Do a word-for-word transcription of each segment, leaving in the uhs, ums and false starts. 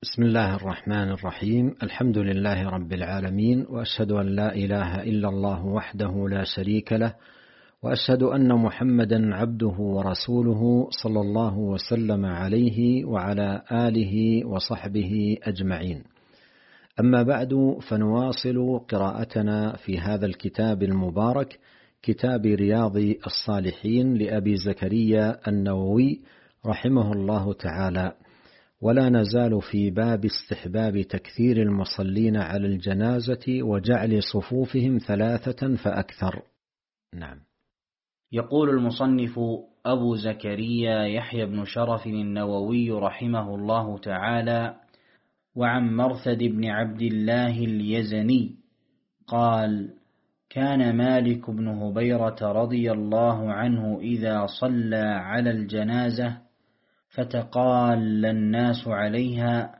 بسم الله الرحمن الرحيم. الحمد لله رب العالمين، وأشهد أن لا إله إلا الله وحده لا شريك له، وأشهد أن محمدا عبده ورسوله صلى الله وسلم عليه وعلى آله وصحبه أجمعين. أما بعد، فنواصل قراءتنا في هذا الكتاب المبارك، كتاب رياض الصالحين لأبي زكريا النووي رحمه الله تعالى، ولا نزال في باب استحباب تكثير المصلين على الجنازة وجعل صفوفهم ثلاثة فأكثر. نعم. يقول المصنف أبو زكريا يحيى بن شرف النووي رحمه الله تعالى: وعن مرثد بن عبد الله اليزني قال: كان مالك بن هبيرة رضي الله عنه إذا صلى على الجنازة فتقال الناس عليها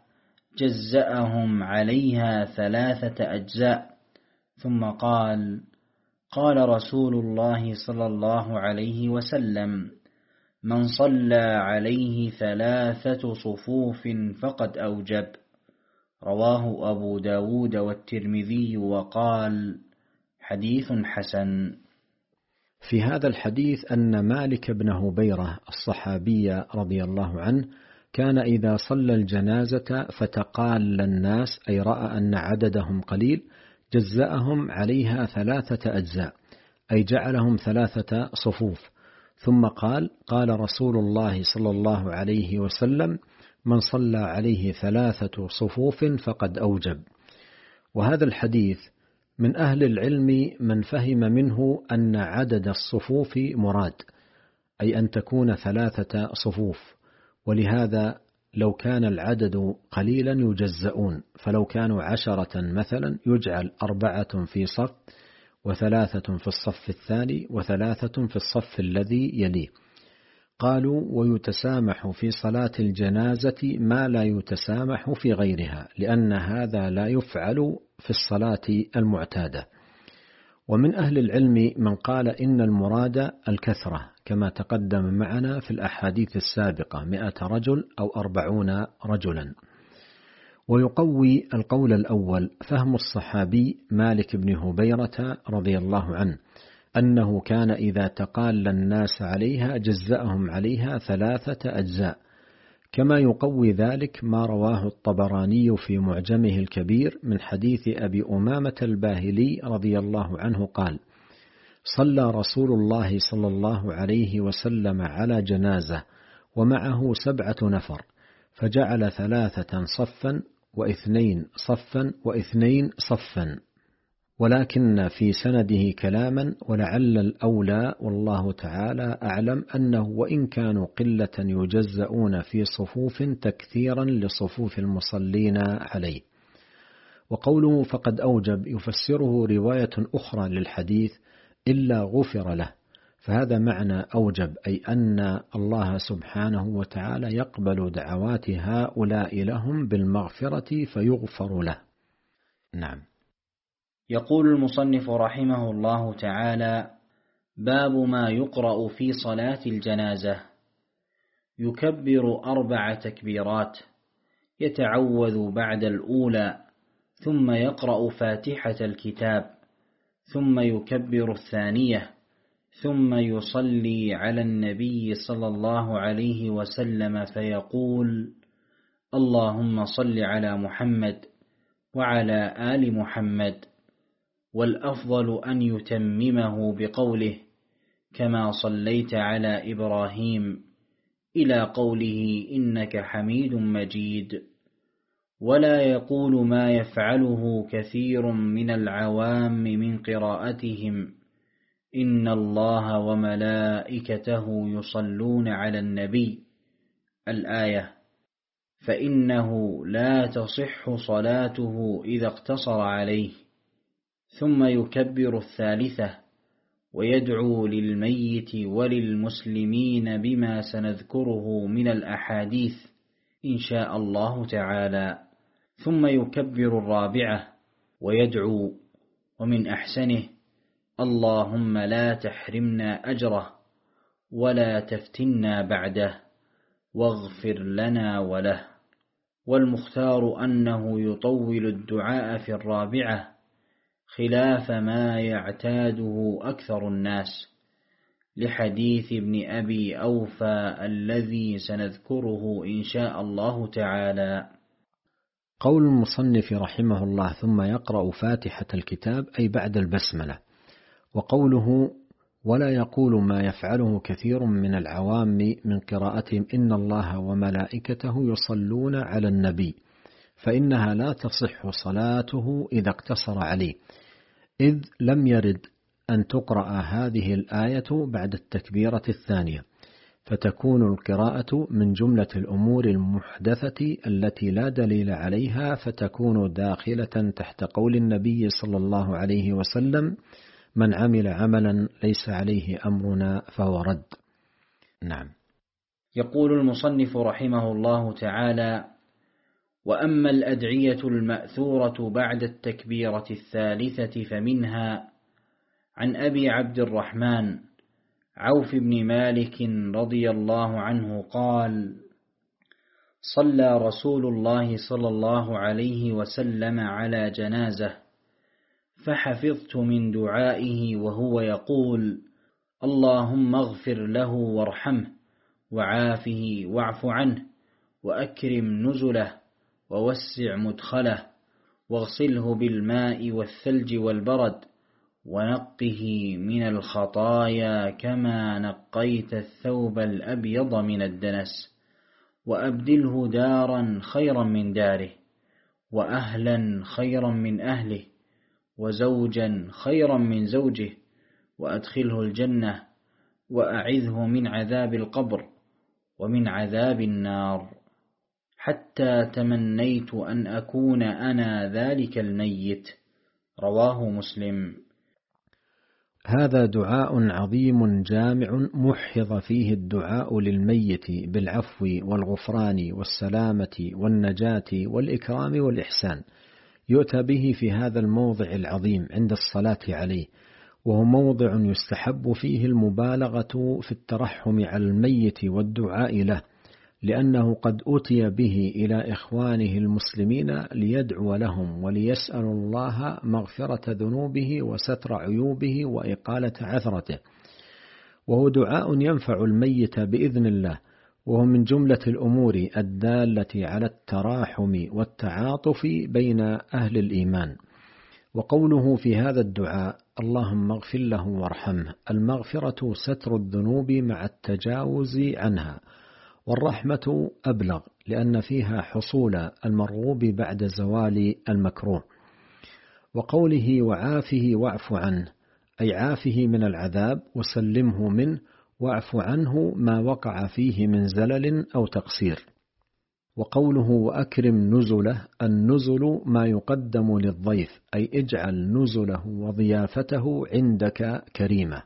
جزأهم عليها ثلاثة أجزاء، ثم قال: قال رسول الله صلى الله عليه وسلم: من صلى عليه ثلاثة صفوف فقد أوجب. رواه أبو داود والترمذي وقال: حديث حسن. في هذا الحديث أن مالك بن هبيرة الصحابي رضي الله عنه كان إذا صلى الجنازة فتقال الناس، أي رأى أن عددهم قليل، جزأهم عليها ثلاثة أجزاء، أي جعلهم ثلاثة صفوف، ثم قال: قال رسول الله صلى الله عليه وسلم: من صلى عليه ثلاثة صفوف فقد أوجب. وهذا الحديث من أهل العلم من فهم منه أن عدد الصفوف مراد، أي أن تكون ثلاثة صفوف، ولهذا لو كان العدد قليلا يجزؤون، فلو كانوا عشرة مثلا يجعل أربعة في صف، وثلاثة في الصف الثاني، وثلاثة في الصف الذي يليه. قالوا: ويتسامح في صلاة الجنازة ما لا يتسامح في غيرها، لأن هذا لا يفعل في الصلاة المعتادة. ومن أهل العلم من قال إن المراد الكثرة، كما تقدم معنا في الأحاديث السابقة، مئة رجل أو أربعون رجلا. ويقوي القول الأول فهم الصحابي مالك بن هبيرة رضي الله عنه، أنه كان إذا تقال الناس عليها جزأهم عليها ثلاثة أجزاء، كما يقوي ذلك ما رواه الطبراني في معجمه الكبير من حديث أبي أمامة الباهلي رضي الله عنه قال: صلى رسول الله صلى الله عليه وسلم على جنازة ومعه سبعة نفر، فجعل ثلاثة صفا واثنين صفا واثنين صفا، ولكن في سنده كلاما، ولعل الأولى والله تعالى أعلم أنه وإن كانوا قلة يجزؤون في صفوف تكثيرا لصفوف المصلين عليه. وقوله فقد أوجب يفسره رواية أخرى للحديث: إلا غفر له، فهذا معنى أوجب، أي أن الله سبحانه وتعالى يقبل دعوات هؤلاء لهم بالمغفرة فيغفر له. نعم. يقول المصنف رحمه الله تعالى: باب ما يقرأ في صلاة الجنازة. يكبر أربع تكبيرات، يتعوذ بعد الأولى، ثم يقرأ فاتحة الكتاب، ثم يكبر الثانية، ثم يصلي على النبي صلى الله عليه وسلم فيقول: اللهم صل على محمد وعلى آل محمد. والأفضل أن يتممه بقوله: كما صليت على إبراهيم، إلى قوله: إنك حميد مجيد. ولا يقول ما يفعله كثير من العوام من قراءتهم: إن الله وملائكته يصلون على النبي، الآية، فإنه لا تصح صلاته إذا اقتصر عليه. ثم يكبر الثالثة ويدعو للميت وللمسلمين بما سنذكره من الأحاديث إن شاء الله تعالى. ثم يكبر الرابعة ويدعو، ومن أحسنه: اللهم لا تحرمنا أجره ولا تفتنا بعده واغفر لنا وله. والمختار أنه يطول الدعاء في الرابعة خلاف ما يعتاده أكثر الناس، لحديث ابن أبي أوفى الذي سنذكره إن شاء الله تعالى. قول المصنف رحمه الله ثم يقرأ فاتحة الكتاب أي بعد البسملة. وقوله ولا يقول ما يفعله كثير من العوام من قراءتهم إن الله وملائكته يصلون على النبي، فإنها لا تصح صلاته إذا اقتصر عليه، إذ لم يرد أن تقرأ هذه الآية بعد التكبيرة الثانية، فتكون القراءة من جملة الأمور المحدثة التي لا دليل عليها، فتكون داخلة تحت قول النبي صلى الله عليه وسلم من عمل عملا ليس عليه أمرنا فهو رد. نعم. يقول المصنف رحمه الله تعالى: وأما الأدعية المأثورة بعد التكبيرة الثالثة فمنها عن أبي عبد الرحمن عوف بن مالك رضي الله عنه قال: صلى رسول الله صلى الله عليه وسلم على جنازة، فحفظت من دعائه وهو يقول: اللهم اغفر له وارحمه وعافه واعف عنه وأكرم نزله ووسع مدخله واغسله بالماء والثلج والبرد ونقه من الخطايا كما نقيت الثوب الأبيض من الدنس، وأبدله دارا خيرا من داره، وأهلا خيرا من أهله، وزوجا خيرا من زوجه، وأدخله الجنة، وأعذه من عذاب القبر ومن عذاب النار، حتى تمنيت أن أكون أنا ذلك الميت. رواه مسلم. هذا دعاء عظيم جامع محض فيه الدعاء للميت بالعفو والغفران والسلامة والنجاة والإكرام والإحسان، يؤتى به في هذا الموضع العظيم عند الصلاة عليه، وهو موضع يستحب فيه المبالغة في الترحم على الميت والدعاء له، لأنه قد أتي به إلى إخوانه المسلمين ليدعو لهم وليسأل الله مغفرة ذنوبه وستر عيوبه وإقالة عثرته، وهو دعاء ينفع الميت بإذن الله، وهو من جملة الأمور الدالة على التراحم والتعاطف بين أهل الإيمان. وقوله في هذا الدعاء اللهم اغفر له وارحمه، المغفرة ستر الذنوب مع التجاوز عنها، والرحمة أبلغ لأن فيها حصول المرغوب بعد زوال المكروه. وقوله وعافه واعف عنه، أي عافه من العذاب وسلمه منه، واعف عنه ما وقع فيه من زلل أو تقصير. وقوله وأكرم نزله، النزل ما يقدم للضيف، أي اجعل نزله وضيافته عندك كريمة.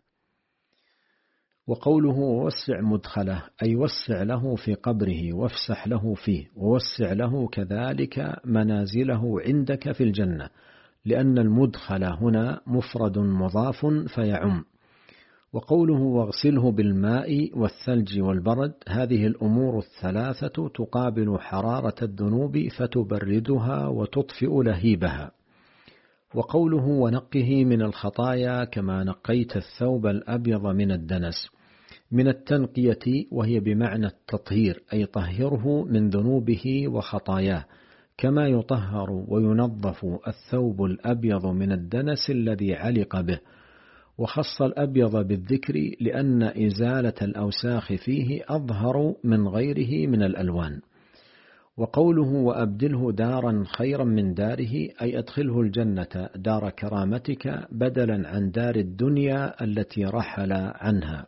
وقوله ووسع مدخله، أي وسع له في قبره وافسح له فيه، ووسع له كذلك منازله عندك في الجنة، لأن المدخل هنا مفرد مضاف فيعم. وقوله واغسله بالماء والثلج والبرد، هذه الأمور الثلاثة تقابل حرارة الذنوب فتبردها وتطفئ لهيبها. وقوله ونقه من الخطايا كما نقيت الثوب الأبيض من الدنس، من التنقية وهي بمعنى التطهير، أي طهره من ذنوبه وخطاياه، كما يطهر وينظف الثوب الأبيض من الدنس الذي علق به. وخص الأبيض بالذكر لأن إزالة الأوساخ فيه أظهر من غيره من الألوان. وقوله وأبدله دارا خيرا من داره، أي أدخله الجنة دار كرامتك بدلا عن دار الدنيا التي رحل عنها.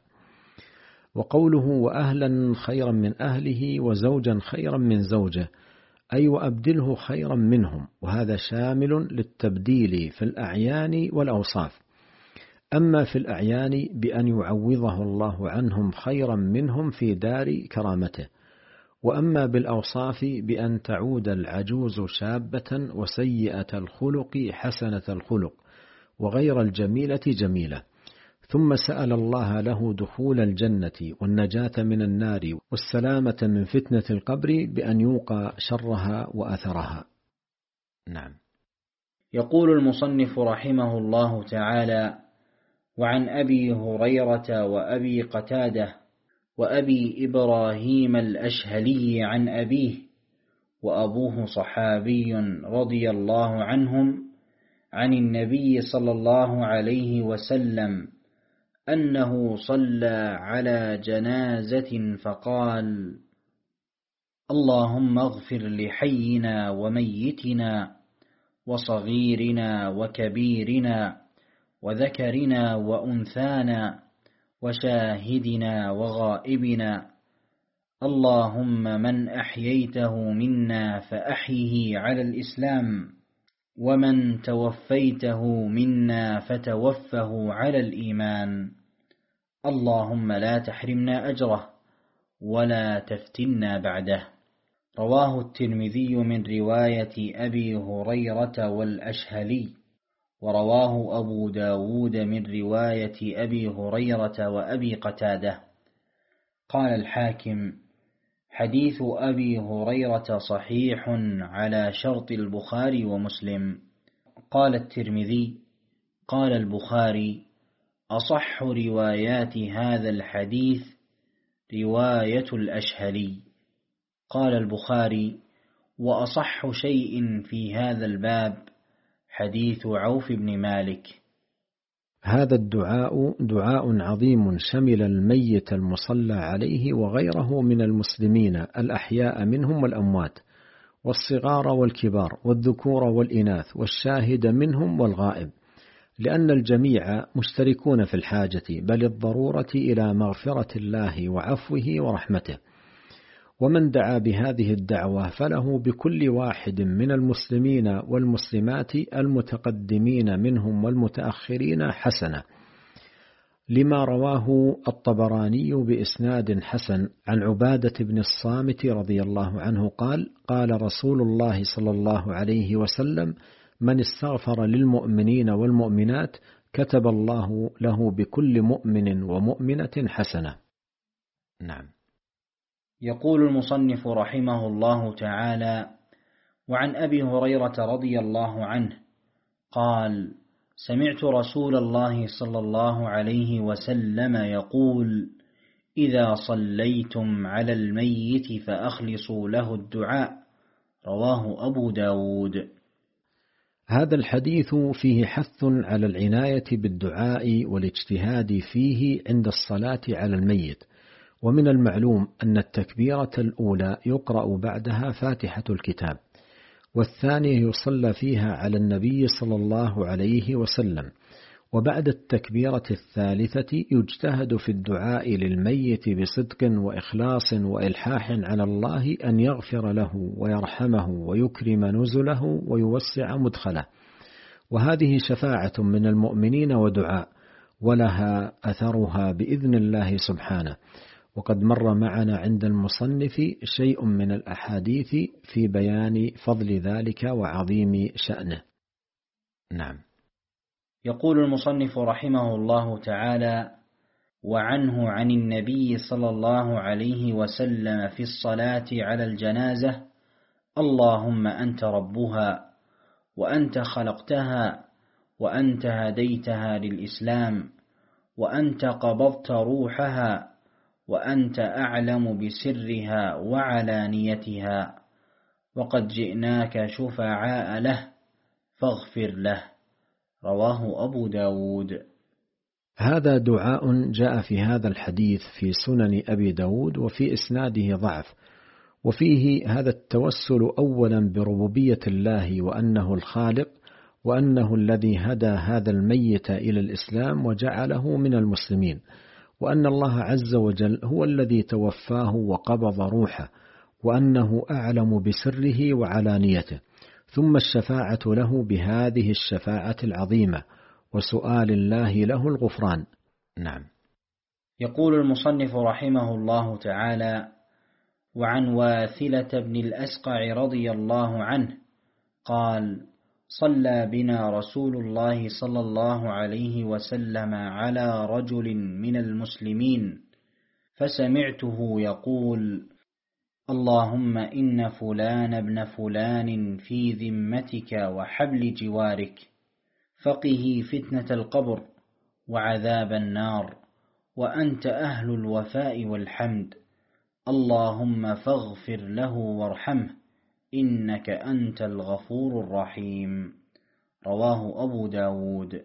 وقوله وأهلا خيرا من أهله وزوجا خيرا من زوجه، أي وأبدله خيرا منهم، وهذا شامل للتبديل في الأعيان والأوصاف. أما في الأعيان بأن يعوضه الله عنهم خيرا منهم في دار كرامته، وأما بالأوصاف بأن تعود العجوز شابة وسيئة الخلق حسنة الخلق وغير الجميلة جميلة. ثم سأل الله له دخول الجنة والنجاة من النار والسلامة من فتنة القبر بأن يوقى شرها وأثرها. نعم. يقول المصنف رحمه الله تعالى: وعن أبي هريرة وأبي قتادة وأبي إبراهيم الأشهلي عن أبيه، وأبوه صحابي رضي الله عنهم، عن النبي صلى الله عليه وسلم أنه صلى على جنازة فقال: اللهم اغفر لحينا وميتنا وصغيرنا وكبيرنا وذكرنا وأنثانا وشاهدنا وغائبنا، اللهم من أحييته منا فأحيه على الإسلام، ومن توفيته منا فتوفه على الإيمان، اللهم لا تحرمنا أجره ولا تفتنا بعده. رواه الترمذي من رواية أبي هريرة والأشهلي، ورواه أبو داود من رواية أبي هريرة وأبي قتادة. قال الحاكم: حديث أبي هريرة صحيح على شرط البخاري ومسلم. قال الترمذي: قال البخاري: أصح روايات هذا الحديث رواية الأشهلي. قال البخاري: وأصح شيء في هذا الباب حديث عوف بن مالك. هذا الدعاء دعاء عظيم شمل الميت المصلى عليه وغيره من المسلمين الأحياء منهم والأموات، والصغار والكبار، والذكور والإناث، والشاهد منهم والغائب، لأن الجميع مشتركون في الحاجة بل الضرورة إلى مغفرة الله وعفوه ورحمته. ومن دعا بهذه الدعوة فله بكل واحد من المسلمين والمسلمات المتقدمين منهم والمتأخرين حسنة، لما رواه الطبراني بإسناد حسن عن عبادة بن الصامت رضي الله عنه قال: قال رسول الله صلى الله عليه وسلم: من استغفر للمؤمنين والمؤمنات كتب الله له بكل مؤمن ومؤمنة حسنة. نعم. يقول المصنف رحمه الله تعالى: وعن أبي هريرة رضي الله عنه قال: سمعت رسول الله صلى الله عليه وسلم يقول: إذا صليتم على الميت فأخلصوا له الدعاء. رواه أبو داود. هذا الحديث فيه حث على العناية بالدعاء والاجتهاد فيه عند الصلاة على الميت. ومن المعلوم أن التكبيرة الأولى يقرأ بعدها فاتحة الكتاب، والثانية يصلى فيها على النبي صلى الله عليه وسلم، وبعد التكبيرة الثالثة يجتهد في الدعاء للميت بصدق وإخلاص وإلحاح على الله أن يغفر له ويرحمه ويكرم نزله ويوسع مدخله. وهذه شفاعة من المؤمنين ودعاء، ولها أثرها بإذن الله سبحانه. وقد مر معنا عند المصنف شيء من الأحاديث في بيان فضل ذلك وعظيم شأنه. نعم. يقول المصنف رحمه الله تعالى: وعنه عن النبي صلى الله عليه وسلم في الصلاة على الجنازة: اللهم أنت ربها، وأنت خلقتها، وأنت هديتها للإسلام، وأنت قبضت روحها، وأنت أعلم بسرها وعلانيتها، وقد جئناك شفعاء له فاغفر له. رواه أبو داود. هذا دعاء جاء في هذا الحديث في سنن أبي داود، وفي إسناده ضعف، وفيه هذا التوسل أولا بربوبية الله وأنه الخالق، وأنه الذي هدى هذا الميت إلى الإسلام وجعله من المسلمين، وأن الله عز وجل هو الذي توفاه وقبض روحه، وأنه أعلم بسره وعلانيته، ثم الشفاعة له بهذه الشفاعة العظيمة، وسؤال الله له الغفران. نعم. يقول المصنف رحمه الله تعالى: وعن واثلة بن الأسقع رضي الله عنه قال: صلى بنا رسول الله صلى الله عليه وسلم على رجل من المسلمين، فسمعته يقول: اللهم إن فلان ابن فلان في ذمتك وحبل جوارك، فقه فتنة القبر وعذاب النار، وأنت أهل الوفاء والحمد، اللهم فاغفر له وارحمه، إنك أنت الغفور الرحيم. رواه أبو داود.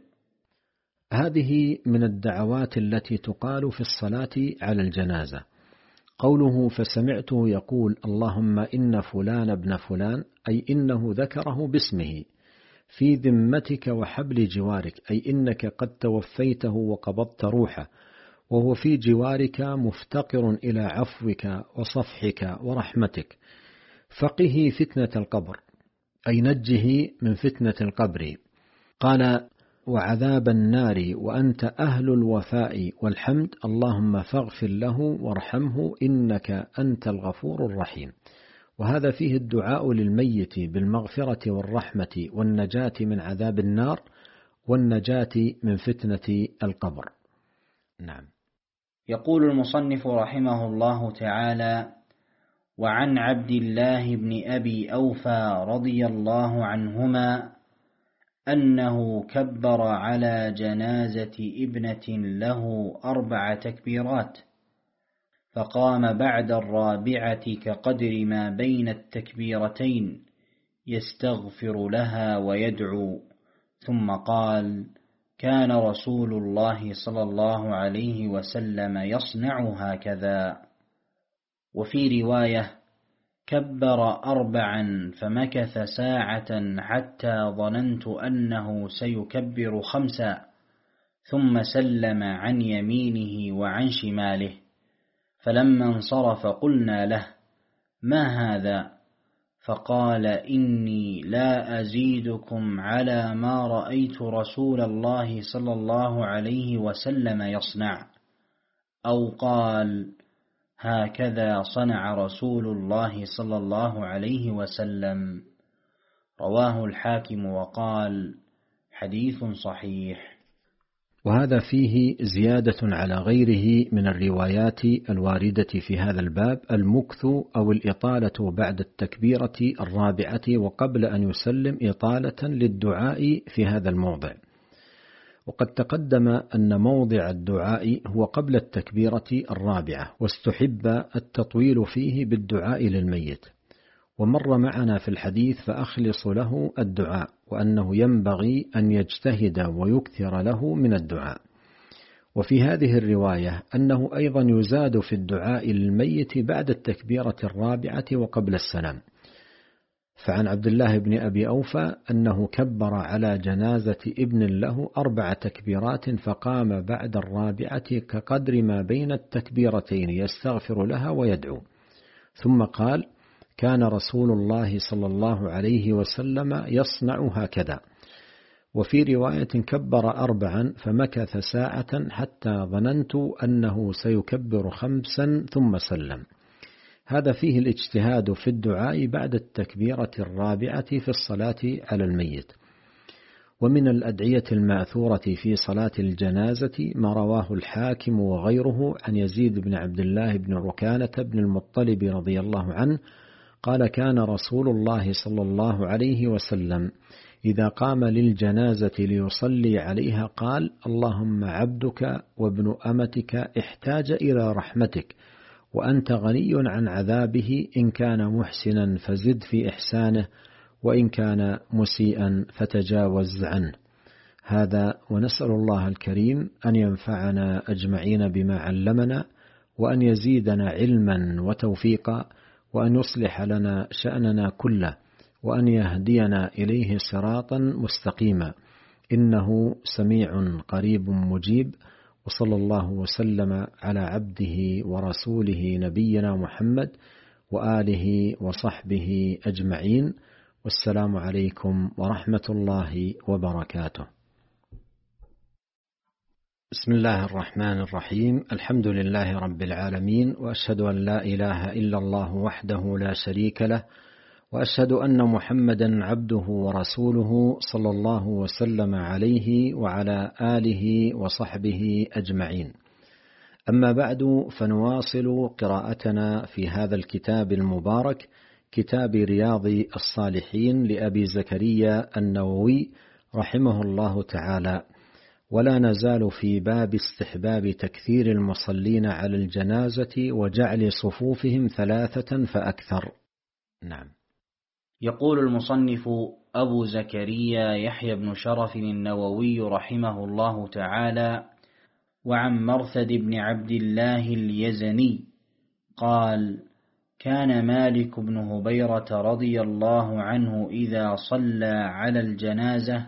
هذه من الدعوات التي تقال في الصلاة على الجنازة. قوله فسمعته يقول: اللهم إن فلان ابن فلان، أي إنه ذكره باسمه، في ذمتك وحبل جوارك، أي إنك قد توفيته وقبضت روحه، وهو في جوارك مفتقر إلى عفوك وصفحك ورحمتك. فقه فتنة القبر، أي نجه من فتنة القبر. قال: وعذاب النار، وأنت أهل الوفاء والحمد، اللهم فاغفر له وارحمه، إنك أنت الغفور الرحيم. وهذا فيه الدعاء للميت بالمغفرة والرحمة والنجاة من عذاب النار والنجاة من فتنة القبر. نعم. يقول المصنف رحمه الله تعالى: وعن عبد الله بن أبي أوفى رضي الله عنهما أنه كبر على جنازة ابنة له أربع تكبيرات، فقام بعد الرابعة كقدر ما بين التكبيرتين يستغفر لها ويدعو، ثم قال: كان رسول الله صلى الله عليه وسلم يصنع هكذا. وفي رواية: كبر أربعا فمكث ساعة حتى ظننت أنه سيكبر خمسا، ثم سلم عن يمينه وعن شماله، فلما انصرف قلنا له: ما هذا؟ فقال: إني لا أزيدكم على ما رأيت رسول الله صلى الله عليه وسلم يصنع، أو قال: هكذا صنع رسول الله صلى الله عليه وسلم. رواه الحاكم وقال: حديث صحيح. وهذا فيه زيادة على غيره من الروايات الواردة في هذا الباب: المكث أو الإطالة بعد التكبيرة الرابعة وقبل أن يسلم إطالة للدعاء في هذا الموضع. وقد تقدم أن موضع الدعاء هو قبل التكبيرة الرابعة، واستحب التطويل فيه بالدعاء للميت. ومر معنا في الحديث فأخلص له الدعاء، وأنه ينبغي أن يجتهد ويكثر له من الدعاء. وفي هذه الرواية أنه أيضا يزاد في الدعاء للميت بعد التكبيرة الرابعة وقبل السلام. فعن عبد الله بن أبي أوفى أنه كبر على جنازة ابن له أربع تكبيرات، فقام بعد الرابعة كقدر ما بين التكبيرتين يستغفر لها ويدعو، ثم قال: كان رسول الله صلى الله عليه وسلم يصنع هكذا. وفي رواية: كبر أربعا فمكث ساعة حتى ظننت أنه سيكبر خمسا ثم سلم. هذا فيه الاجتهاد في الدعاء بعد التكبيرة الرابعة في الصلاة على الميت. ومن الأدعية المأثورة في صلاة الجنازة ما رواه الحاكم وغيره عن يزيد بن عبد الله بن ركانة بن المطلب رضي الله عنه قال: كان رسول الله صلى الله عليه وسلم إذا قام للجنازة ليصلي عليها قال: اللهم عبدك وابن أمتك احتاج إلى رحمتك، وأنت غني عن عذابه، إن كان محسنا فزد في إحسانه، وإن كان مسيئا فتجاوز عنه. هذا، ونسأل الله الكريم أن ينفعنا أجمعين بما علمنا، وأن يزيدنا علما وتوفيقا، وأن يصلح لنا شأننا كله، وأن يهدينا إليه صراطا مستقيما، إنه سميع قريب مجيب. وصلى الله وسلم على عبده ورسوله نبينا محمد وآله وصحبه أجمعين، والسلام عليكم ورحمة الله وبركاته. بسم الله الرحمن الرحيم. الحمد لله رب العالمين، وأشهد أن لا إله إلا الله وحده لا شريك له، وأشهد أن محمدا عبده ورسوله صلى الله وسلم عليه وعلى آله وصحبه أجمعين. أما بعد، فنواصل قراءتنا في هذا الكتاب المبارك، كتاب رياض الصالحين لأبي زكريا النووي رحمه الله تعالى، ولا نزال في باب استحباب تكثير المصلين على الجنازة وجعل صفوفهم ثلاثة فأكثر. نعم. يقول المصنف أبو زكريا يحيى بن شرف النووي رحمه الله تعالى: وعن مرثد بن عبد الله اليزني قال: كان مالك بن هبيرة رضي الله عنه إذا صلى على الجنازة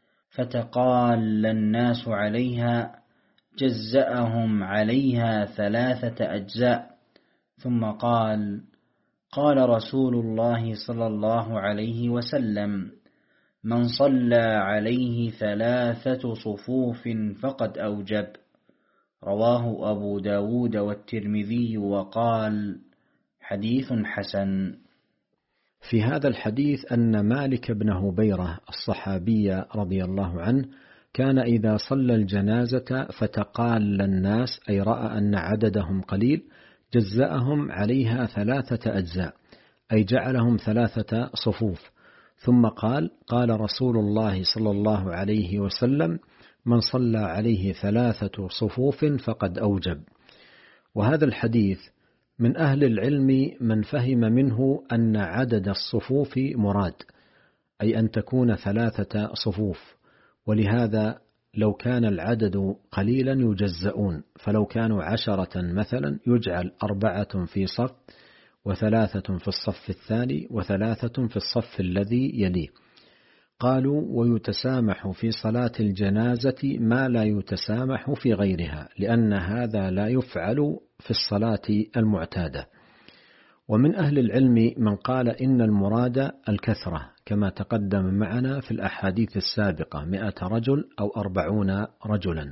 فتقال الناس عليها جزأهم عليها ثلاثة أجزاء، ثم قال: قال رسول الله صلى الله عليه وسلم: من صلى عليه ثلاثة صفوف فقد أوجب. رواه أبو داود والترمذي وقال: حديث حسن. في هذا الحديث أن مالك بن هبيرة الصحابي رضي الله عنه كان إذا صلى الجنازة فتقال الناس، أي رأى أن عددهم قليل، جزأهم عليها ثلاثة أجزاء، أي جعلهم ثلاثة صفوف، ثم قال: قال رسول الله صلى الله عليه وسلم: من صلى عليه ثلاثة صفوف فقد أوجب. وهذا الحديث من أهل العلم من فهم منه أن عدد الصفوف مراد، أي أن تكون ثلاثة صفوف، ولهذا لو كان العدد قليلا يجزؤون، فلو كانوا عشرة مثلا يجعل أربعة في صف، وثلاثة في الصف الثاني، وثلاثة في الصف الذي يليه. قالوا: ويتسامح في صلاة الجنازة ما لا يتسامح في غيرها، لأن هذا لا يفعل في الصلاة المعتادة. ومن أهل العلم من قال إن المراد الكثرة، كما تقدم معنا في الأحاديث السابقة، مئة رجل أو أربعون رجلا.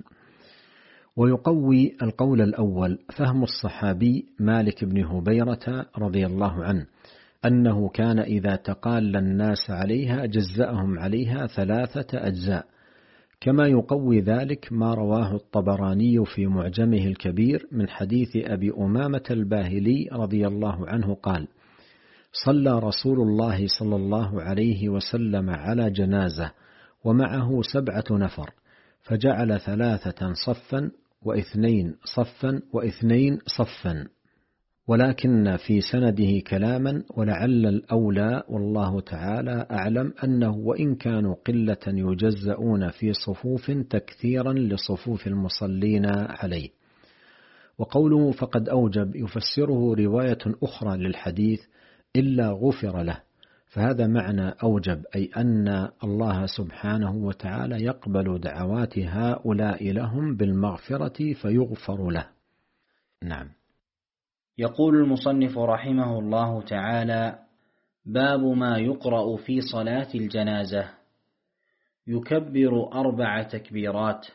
ويقوي القول الأول فهم الصحابي مالك بن هبيرة رضي الله عنه، أنه كان إذا تقال الناس عليها جزأهم عليها ثلاثة أجزاء، كما يقوي ذلك ما رواه الطبراني في معجمه الكبير من حديث أبي أمامة الباهلي رضي الله عنه قال: صلى رسول الله صلى الله عليه وسلم على جنازة ومعه سبعة نفر، فجعل ثلاثة صفا واثنين صفا واثنين صفا، ولكن في سنده كلاما، ولعل الأولى والله تعالى أعلم أنه وإن كانوا قلة يجزؤون في صفوف تكثيرا لصفوف المصلين عليه. وقوله فقد أوجب يفسره رواية أخرى للحديث: إلا غفر له، فهذا معنى أوجب، أي أن الله سبحانه وتعالى يقبل دعوات هؤلاء لهم بالمغفرة فيغفر له. نعم. يقول المصنف رحمه الله تعالى: باب ما يقرأ في صلاة الجنازة. يكبر أربع تكبيرات،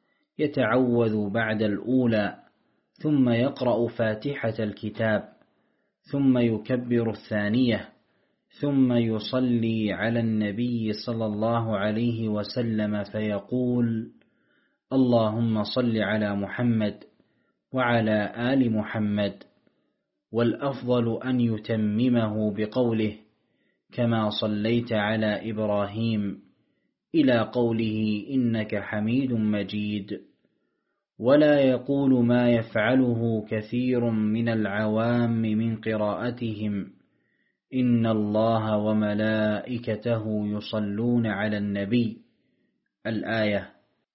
يتعوذ بعد الأولى، ثم يقرأ فاتحة الكتاب، ثم يكبر الثانية، ثم يصلي على النبي صلى الله عليه وسلم فيقول: اللهم صل على محمد وعلى آل محمد. والأفضل أن يتممه بقوله: كما صليت على إبراهيم، إلى قوله: إنك حميد مجيد. ولا يقول ما يفعله كثير من العوام من قراءتهم: إن الله وملائكته يصلون على النبي، الآية،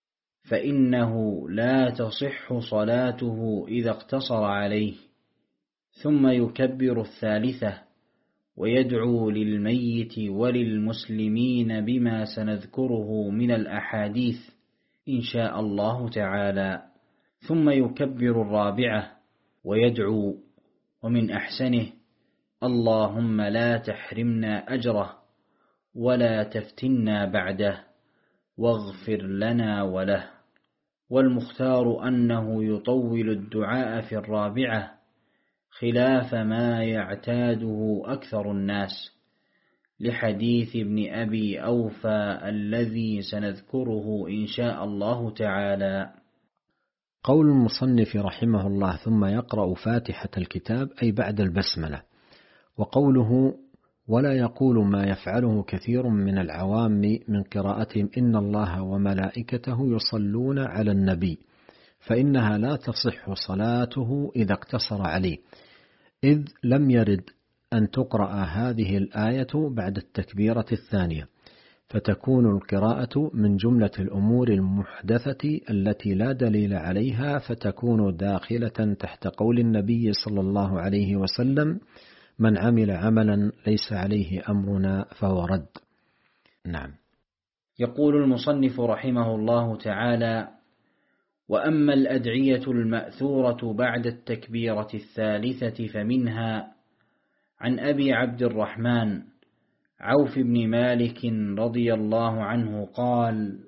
فإنه لا تصح صلاته إذا اقتصر عليه. ثم يكبر الثالثة ويدعو للميت وللمسلمين بما سنذكره من الأحاديث إن شاء الله تعالى. ثم يكبر الرابعة ويدعو، ومن أحسنه: اللهم لا تحرمنا أجره ولا تفتنا بعده واغفر لنا وله. والمختار أنه يطول الدعاء في الرابعة خلاف ما يعتاده أكثر الناس، لحديث ابن أبي أوفى الذي سنذكره إن شاء الله تعالى. قول المصنف رحمه الله: ثم يقرأ فاتحة الكتاب، أي بعد البسملة. وقوله: ولا يقول ما يفعله كثير من العوام من قراءتهم إن الله وملائكته يصلون على النبي، فإنها لا تصح صلاته إذا اقتصر عليه، إذ لم يرد أن تقرأ هذه الآية بعد التكبيرة الثانية، فتكون القراءة من جملة الأمور المحدثة التي لا دليل عليها، فتكون داخلة تحت قول النبي صلى الله عليه وسلم: من عمل عملا ليس عليه أمرنا فهو رد. نعم. يقول المصنف رحمه الله تعالى: وأما الأدعية المأثورة بعد التكبيرة الثالثة فمنها عن أبي عبد الرحمن عوف بن مالك رضي الله عنه قال: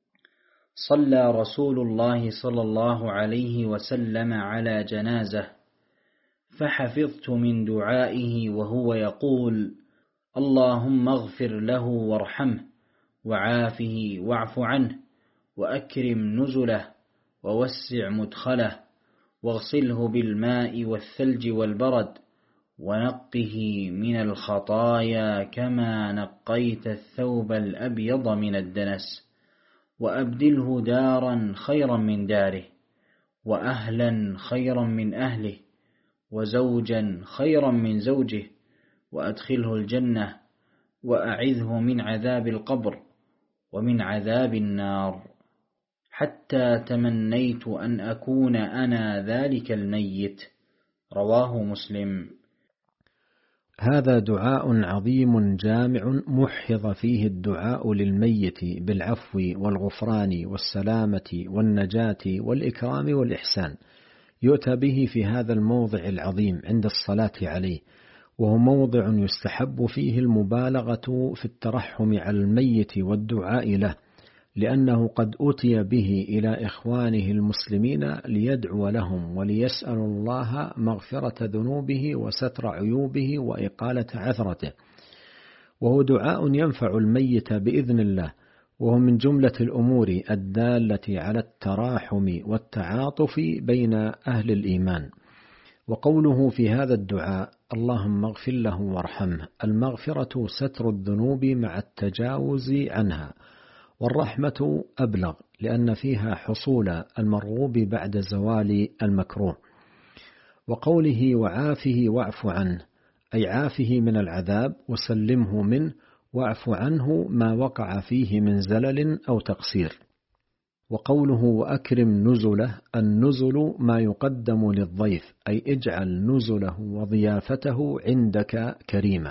صلى رسول الله صلى الله عليه وسلم على جنازة، فحفظت من دعائه وهو يقول: اللهم اغفر له وارحمه وعافه واعف عنه وأكرم نزله ووسع مدخله واغسله بالماء والثلج والبرد ونقه من الخطايا كما نقيت الثوب الأبيض من الدنس، وأبدله دارا خيرا من داره، وأهلا خيرا من أهله، وزوجا خيرا من زوجه، وأدخله الجنة، وأعذه من عذاب القبر ومن عذاب النار، حتى تمنيت أن أكون أنا ذلك الميت. رواه مسلم. هذا دعاء عظيم جامع محض فيه الدعاء للميت بالعفو والغفران والسلامة والنجاة والإكرام والإحسان، يؤتى به في هذا الموضع العظيم عند الصلاة عليه، وهو موضع يستحب فيه المبالغة في الترحم على الميت والدعاء له، لأنه قد أتي به إلى إخوانه المسلمين ليدعو لهم وليسأل الله مغفرة ذنوبه وستر عيوبه وإقالة عثرته، وهو دعاء ينفع الميت بإذن الله، وهو من جملة الأمور الدالة على التراحم والتعاطف بين أهل الإيمان. وقوله في هذا الدعاء: اللهم اغفر له وارحمه، المغفرة ستر الذنوب مع التجاوز عنها، والرحمة أبلغ لأن فيها حصول المرغوب بعد زوال المكروه. وقوله وعافه واعف عنه، أي عافه من العذاب وسلمه منه، واعف عنه ما وقع فيه من زلل أو تقصير. وقوله وأكرم نزله، النزل ما يقدم للضيف، أي اجعل نزله وضيافته عندك كريمة.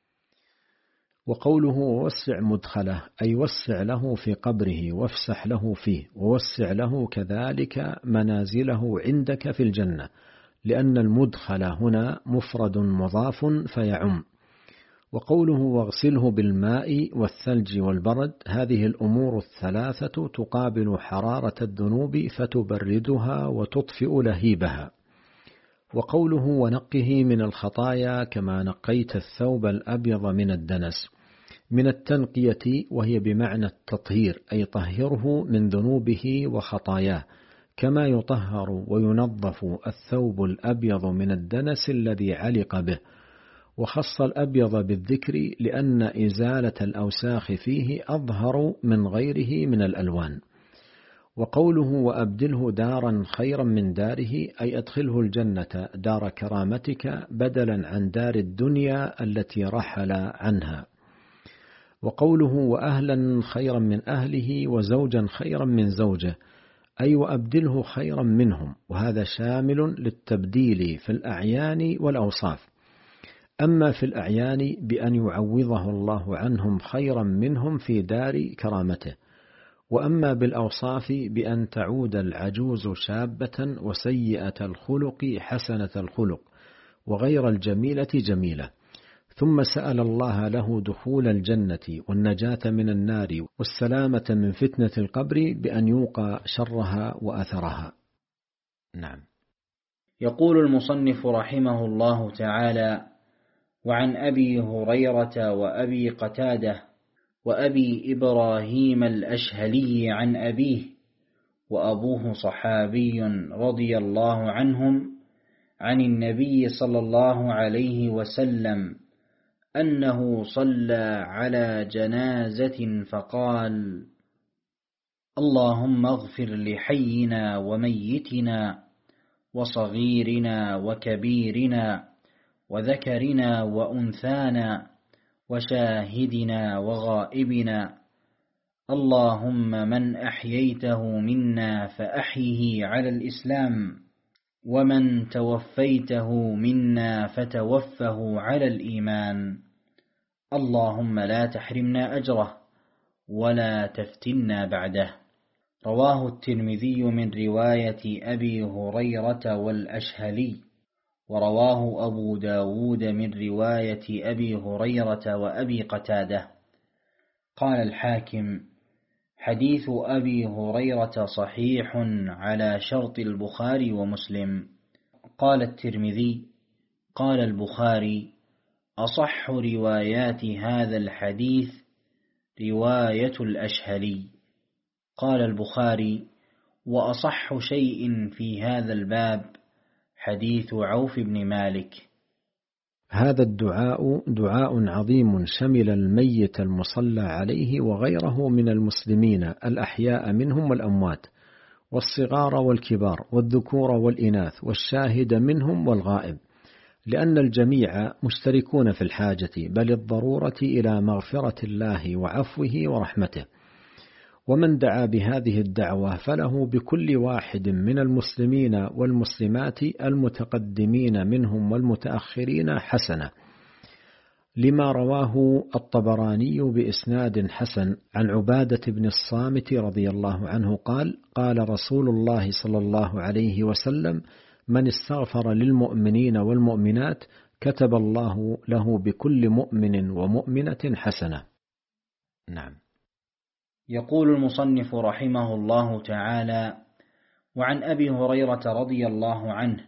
وقوله ووسع مدخله، أي وسع له في قبره وافسح له فيه، ووسع له كذلك منازله عندك في الجنة، لأن المدخل هنا مفرد مضاف فيعم. وقوله واغسله بالماء والثلج والبرد، هذه الأمور الثلاثة تقابل حرارة الذنوب فتبردها وتطفئ لهيبها. وقوله ونقه من الخطايا كما نقيت الثوب الأبيض من الدنس، من التنقية وهي بمعنى التطهير، أي طهره من ذنوبه وخطاياه، كما يطهر وينظف الثوب الأبيض من الدنس الذي علق به. وخص الأبيض بالذكر لأن إزالة الأوساخ فيه أظهر من غيره من الألوان. وقوله وأبدله دارا خيرا من داره، أي أدخله الجنة دار كرامتك بدلا عن دار الدنيا التي رحل عنها. وقوله وأهلا خيرا من أهله وزوجا خيرا من زوجه، أي وأبدله خيرا منهم، وهذا شامل للتبديل في الأعيان والأوصاف. أما في الأعيان بأن يعوضه الله عنهم خيرا منهم في دار كرامته، وأما بالأوصاف بأن تعود العجوز شابة وسيئة الخلق حسنة الخلق وغير الجميلة جميلة. ثم سأل الله له دخول الجنة والنجاة من النار والسلامة من فتنة القبر بأن يوقى شرها وأثرها. نعم. يقول المصنف رحمه الله تعالى: وعن أبي هريرة وأبي قتادة وأبي إبراهيم الأشهلي عن أبيه، وأبوه صحابي رضي الله عنهم، عن النبي صلى الله عليه وسلم أنه صلى على جنازة فقال: اللهم اغفر لحينا وميتنا وصغيرنا وكبيرنا وذكرنا وأنثانا وشاهدنا وغائبنا، اللهم من أحييته منا فأحيه على الإسلام، ومن توفيته منا فتوفه على الإيمان، اللهم لا تحرمنا أجره ولا تفتنا بعده. رواه الترمذي من رواية أبي هريرة والأشهلي، ورواه أبو داود من رواية أبي هريرة وأبي قتادة. قال الحاكم: حديث أبي هريرة صحيح على شرط البخاري ومسلم. قال الترمذي: قال البخاري: أصح روايات هذا الحديث رواية الأشهلي. قال البخاري: وأصح شيء في هذا الباب حديث عوف بن مالك. هذا الدعاء دعاء عظيم شمل الميت المصلى عليه وغيره من المسلمين الأحياء منهم والأموات، والصغار والكبار، والذكور والإناث، والشاهد منهم والغائب، لأن الجميع مشتركون في الحاجة بل الضرورة إلى مغفرة الله وعفوه ورحمته. ومن دعا بهذه الدعوة فله بكل واحد من المسلمين والمسلمات المتقدمين منهم والمتأخرين حسنة، لما رواه الطبراني بإسناد حسن عن عبادة بن الصامت رضي الله عنه قال: قال رسول الله صلى الله عليه وسلم: من استغفر للمؤمنين والمؤمنات كتب الله له بكل مؤمن ومؤمنة حسنة. نعم. يقول المصنف رحمه الله تعالى: وعن أبي هريرة رضي الله عنه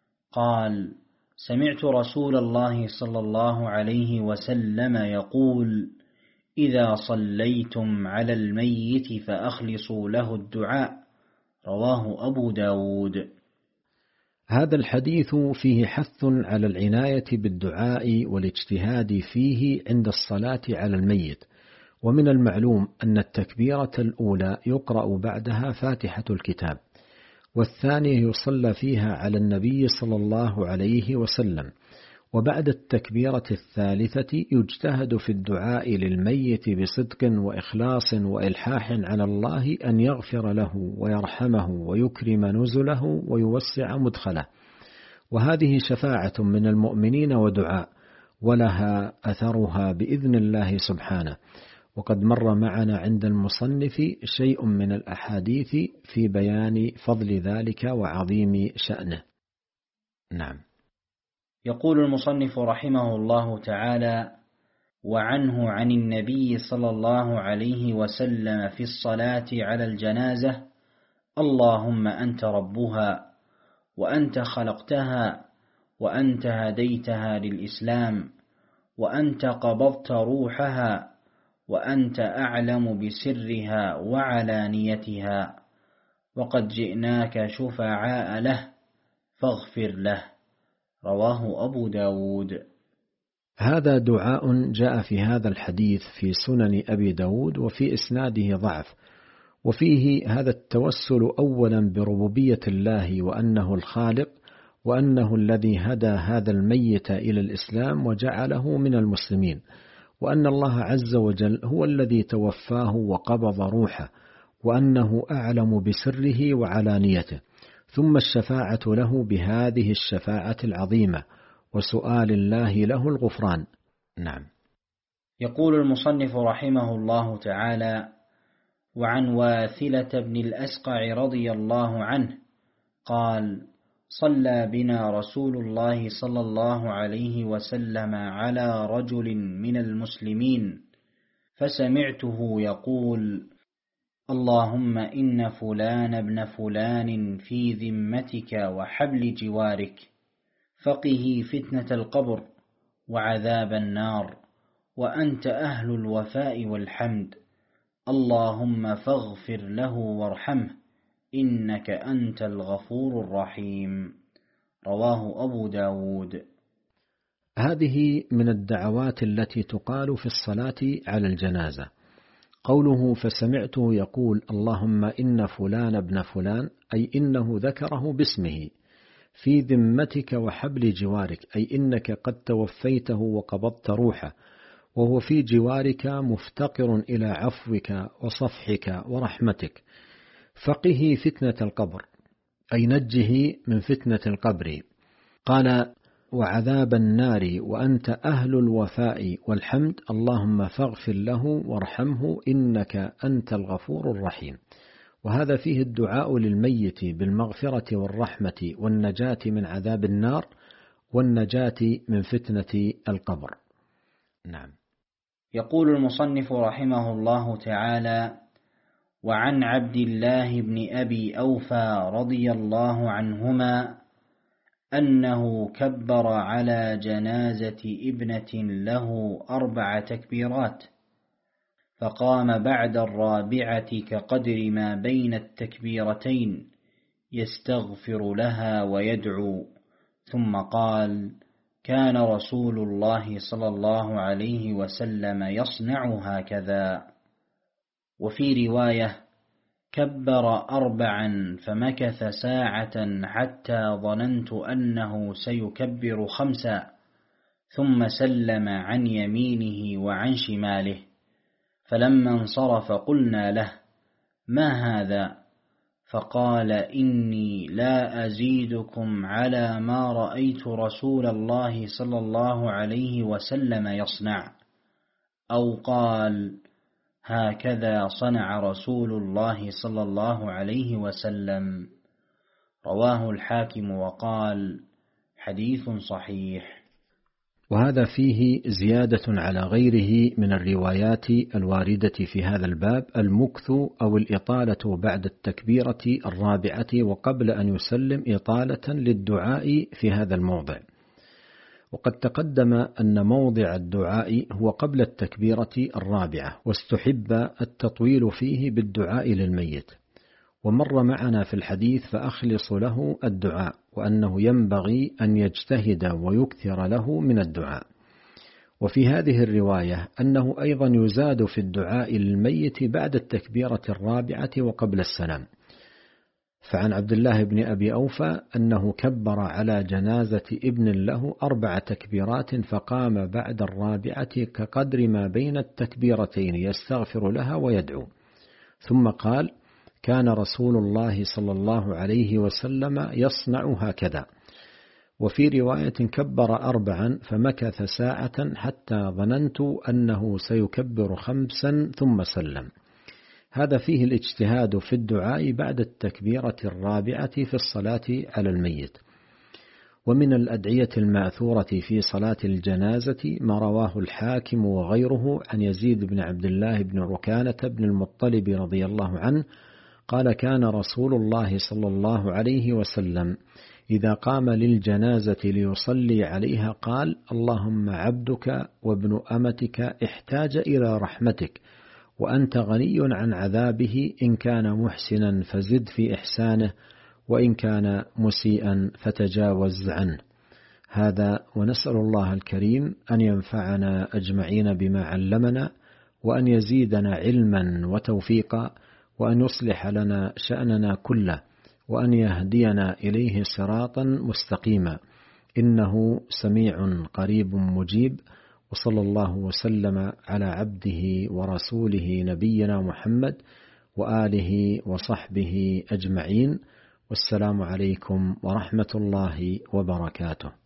قال: سمعت رسول الله صلى الله عليه وسلم يقول: إذا صليتم على الميت فأخلصوا له الدعاء. رواه أبو داود. هذا الحديث فيه حث على العناية بالدعاء والاجتهاد فيه عند الصلاة على الميت. ومن المعلوم أن التكبيرة الأولى يقرأ بعدها فاتحة الكتاب، والثانية يصلى فيها على النبي صلى الله عليه وسلم، وبعد التكبيرة الثالثة يجتهد في الدعاء للميت بصدق وإخلاص وإلحاح على الله أن يغفر له ويرحمه ويكرم نزله ويوسع مدخله، وهذه شفاعة من المؤمنين ودعاء، ولها أثرها بإذن الله سبحانه. وقد مر معنا عند المصنف شيء من الأحاديث في بيان فضل ذلك وعظيم شأنه. نعم. يقول المصنف رحمه الله تعالى: وعنه عن النبي صلى الله عليه وسلم في الصلاة على الجنازة: اللهم أنت ربها، وأنت خلقتها، وأنت هديتها للإسلام، وأنت قبضت روحها، وأنت أعلم بسرها وعلانيتها، وقد جئناك شفعاء له فاغفر له. رواه أبو داود. هذا دعاء جاء في هذا الحديث في سنن أبي داود، وفي إسناده ضعف، وفيه هذا التوسل أولا بربوبية الله وأنه الخالق، وأنه الذي هدى هذا الميت إلى الإسلام وجعله من المسلمين، وأن الله عز وجل هو الذي توفاه وقبض روحه، وأنه أعلم بسره وعلانيته، ثم الشفاعة له بهذه الشفاعة العظيمة، وسؤال الله له الغفران. نعم. يقول المصنف رحمه الله تعالى: وعن واثلة بن الأسقع رضي الله عنه قال: صلى بنا رسول الله صلى الله عليه وسلم على رجل من المسلمين، فسمعته يقول: اللهم إن فلان ابن فلان في ذمتك وحبل جوارك، فقه فتنة القبر وعذاب النار، وأنت أهل الوفاء والحمد، اللهم فاغفر له وارحمه، إنك أنت الغفور الرحيم. رواه أبو داود. هذه من الدعوات التي تقال في الصلاة على الجنازة. قوله فسمعته يقول اللهم إن فلان ابن فلان، أي إنه ذكره باسمه في ذمتك وحبل جوارك، أي إنك قد توفيته وقبضت روحه وهو في جوارك مفتقر إلى عفوك وصفحك ورحمتك، فقه فتنة القبر، أي نجه من فتنة القبر. قال وعذاب النار، وأنت أهل الوفاء والحمد، اللهم فاغفر له وارحمه إنك أنت الغفور الرحيم. وهذا فيه الدعاء للميت بالمغفرة والرحمة والنجاة من عذاب النار والنجاة من فتنة القبر. نعم. يقول المصنف رحمه الله تعالى: وعن عبد الله بن أبي أوفى رضي الله عنهما أنه كبر على جنازة ابنة له أربع تكبيرات، فقام بعد الرابعة كقدر ما بين التكبيرتين يستغفر لها ويدعو، ثم قال: كان رسول الله صلى الله عليه وسلم يصنع هكذا. وفي رواية: كبر أربعا فمكث ساعة حتى ظننت أنه سيكبر خمسا، ثم سلم عن يمينه وعن شماله، فلما انصرف قلنا له: ما هذا؟ فقال: إني لا أزيدكم على ما رأيت رسول الله صلى الله عليه وسلم يصنع، أو قال: هكذا صنع رسول الله صلى الله عليه وسلم. رواه الحاكم وقال: حديث صحيح. وهذا فيه زيادة على غيره من الروايات الواردة في هذا الباب، المكث أو الإطالة بعد التكبيرة الرابعة وقبل أن يسلم إطالة للدعاء في هذا الموضع. وقد تقدم أن موضع الدعاء هو قبل التكبيرة الرابعة، واستحب التطويل فيه بالدعاء للميت، ومر معنا في الحديث فأخلص له الدعاء، وأنه ينبغي أن يجتهد ويكثر له من الدعاء. وفي هذه الرواية أنه أيضا يزاد في الدعاء للميت بعد التكبيرة الرابعة وقبل السلام. فعن عبد الله بن أبي أوفى أنه كبر على جنازة ابن له أربع تكبيرات، فقام بعد الرابعة كقدر ما بين التكبيرتين يستغفر لها ويدعو، ثم قال: كان رسول الله صلى الله عليه وسلم يصنع هكذا. وفي رواية: كبر أربعا فمكث ساعة حتى ظننت أنه سيكبر خمسا ثم سلم. هذا فيه الاجتهاد في الدعاء بعد التكبيرة الرابعة في الصلاة على الميت. ومن الأدعية المأثورة في صلاة الجنازة ما رواه الحاكم وغيره عن يزيد بن عبد الله بن ركانة بن المطلب رضي الله عنه قال: كان رسول الله صلى الله عليه وسلم إذا قام للجنازة ليصلي عليها قال: اللهم عبدك وابن أمتك احتاج إلى رحمتك، وأنت غني عن عذابه، إن كان محسنا فزد في إحسانه، وإن كان مسيئا فتجاوز عنه. هذا، ونسأل الله الكريم أن ينفعنا أجمعين بما علمنا، وأن يزيدنا علما وتوفيقا، وأن يصلح لنا شأننا كله، وأن يهدينا إليه صراطا مستقيما، إنه سميع قريب مجيب. وصلى الله وسلم على عبده ورسوله نبينا محمد وآله وصحبه أجمعين، والسلام عليكم ورحمة الله وبركاته.